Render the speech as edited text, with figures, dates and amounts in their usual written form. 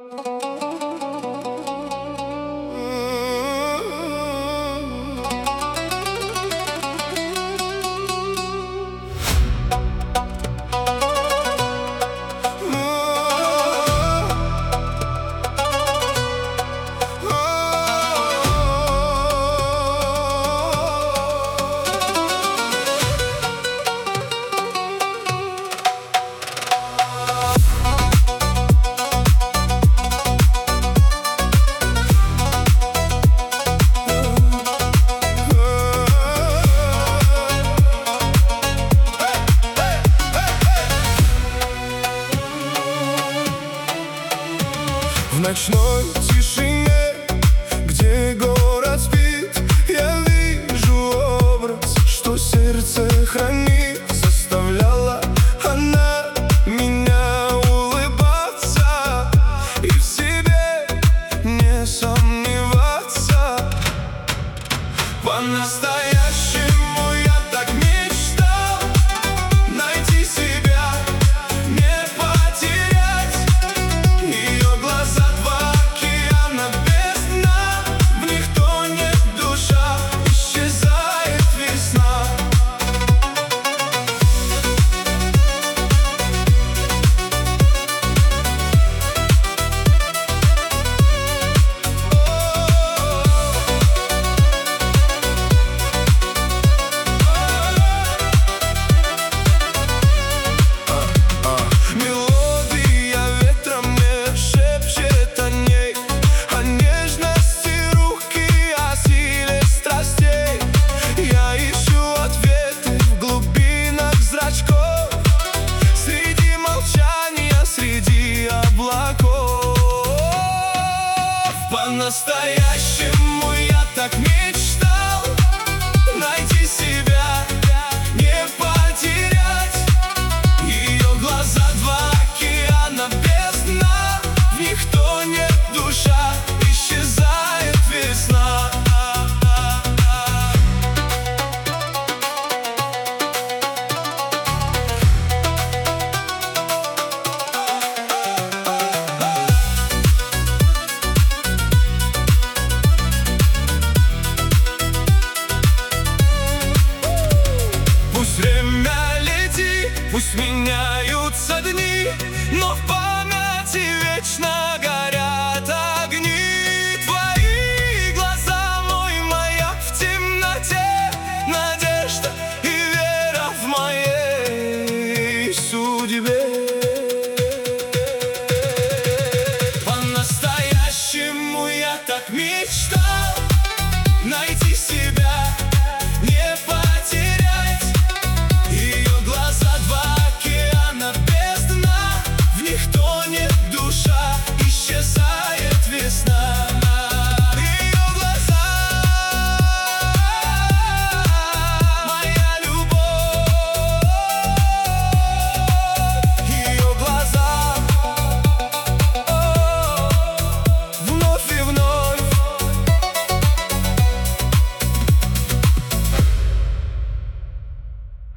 В ночной тишине, где город спит, я вижу образ, что сердце хранит. Заставляла она меня улыбаться и в себе не сомневаться. По-настоящему я так мечтал найти себя, не потерять. Ее глаза два океана без дна, в них тонет душа, исчезает весна. Мелодия ветра мне шепчет о ней, о нежности руки, о силе страстей. Я ищу ответы в глубинах зрачков, среди молчания, среди облаков. По-настоящему